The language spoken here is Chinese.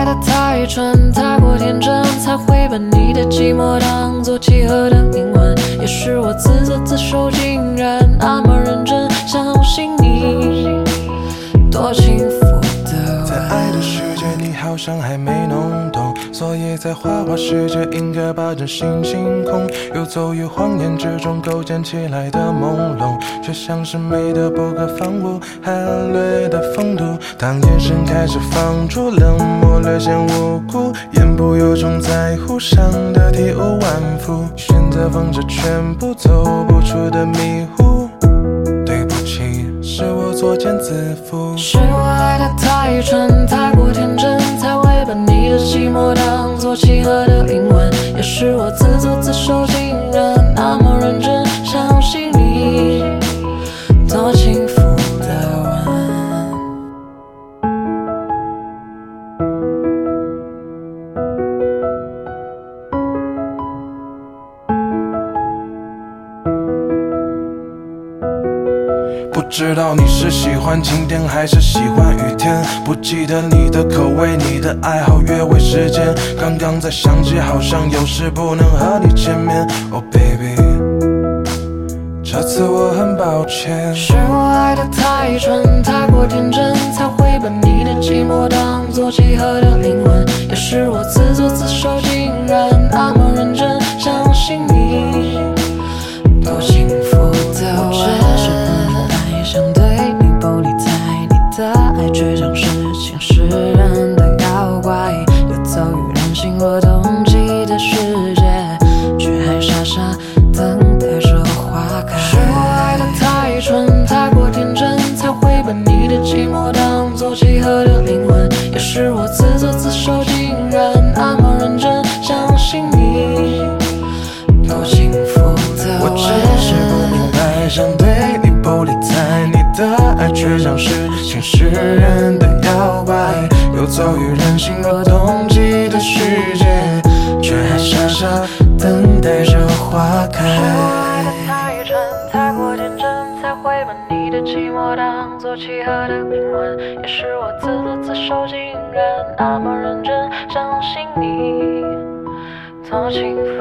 的太蠢，太过天真，才会把你的寂寞当作契合的灵魂。也是我自作自受，竟然那么认真，相信你多幸福的在爱的世界，你好像还没弄懂，所以在花花世界应该把真心清空。游走于谎言之中构建起来的朦胧，却像是美的不可方物，含略的风度。当眼神开始放逐，冷漠略显无辜，言不由衷，在乎伤的体无完肤，选择放着全部走不出的迷糊。对不起，是我作茧自缚， 是我爱的太蠢，太过天真，才会把你的寂寞当作契合的灵魂。也是我自作自受，竟然那么认真，相信你多幸福的吻。 不知道你是喜欢晴天还是喜欢雨天，不记得你的口味，你的爱好，约会时间。刚刚才想起，好像有事不能和你见面。Oh baby， 这次我很抱歉。 是我爱的太蠢，太过天真，才会把你的寂寞当作契合的灵魂。也是我自作自受，竟然那么认真，相信你多幸福的吻。想对你不理睬，你的爱却像是侵蚀人的妖怪，游走于人心或冬季的世界，却还傻傻等待着花开。是我爱的太蠢，太过天真，才会把你的寂寞当作契合的灵魂。也是我自作自受，竟然那么认真，相信你多幸福的吻。 我只是不明白，想对你不理睬，你的爱却像是侵蚀人的妖怪，游走于人心若冬季的世界，却还傻傻等待着花开。 是我爱的太蠢，太过天真，才会把你的寂寞当作契合的灵魂。也是我自作自受，竟然那么认真，相信你多幸福。